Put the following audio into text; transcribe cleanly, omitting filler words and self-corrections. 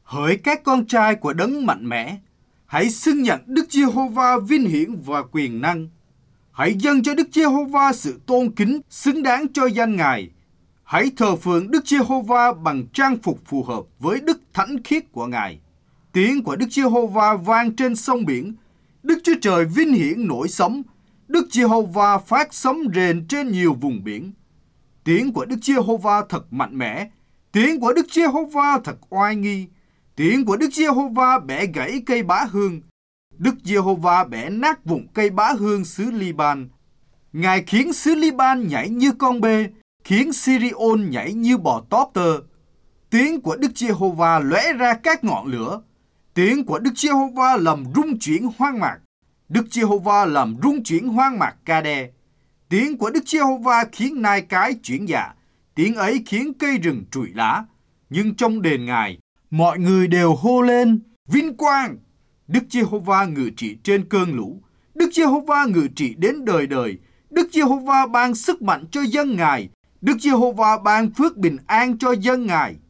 Hỡi các con trai của đấng mạnh mẽ, hãy xưng nhận Đức Giê-hô-va vinh hiển và quyền năng. Hãy dâng cho Đức Giê-hô-va sự tôn kính xứng đáng cho danh Ngài. Hãy thờ phượng Đức Giê-hô-va bằng trang phục phù hợp với đức thánh khiết của Ngài. Tiếng của Đức Giê-hô-va vang trên sông biển. Đức Chúa Trời vinh hiển nổi sóng. Đức Giê-hô-va phát sấm rền trên nhiều vùng biển. Tiếng của Đức Giê-hô-va thật mạnh mẽ. Tiếng của Đức Giê-hô-va thật oai nghi. Tiếng của Đức Giê-hô-va bẻ gãy cây bá hương. Đức Giê-hô-va bẻ nát vụn cây bá hương xứ Li-ban. Ngài khiến xứ Li-ban nhảy như con bê, khiến Sirion nhảy như bò tóp tơ. Tiếng của Đức Giê-hô-va lóe ra các ngọn lửa. Tiếng của Đức Giê-hô-va làm rung chuyển hoang mạc. Đức Giê-hô-va làm rung chuyển hoang mạc Ca-đe. Tiếng của Đức Giê-hô-va khiến nai cái chuyển dạ. Tiếng ấy khiến cây rừng trụi lá. Nhưng trong đền Ngài, mọi người đều hô lên vinh quang. Đức Giê-hô-va ngự trị trên cơn lũ. Đức Giê-hô-va ngự trị đến đời đời. Đức Giê-hô-va ban sức mạnh cho dân Ngài. Đức Giê-hô-va ban phước bình an cho dân Ngài.